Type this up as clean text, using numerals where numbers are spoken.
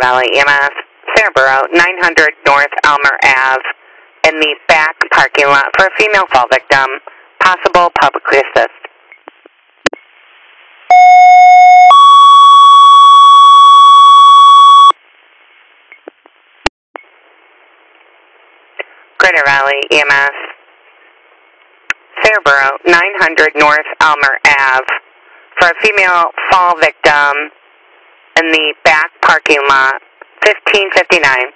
Valley EMS, Saraboro, 900 North Elmer Ave, in the back parking lot for a female fall victim. Possible publicly assist. Greater Valley EMS, Saraboro, 900 North Elmer Ave, for a female fall victim in the back parking lot, 1559.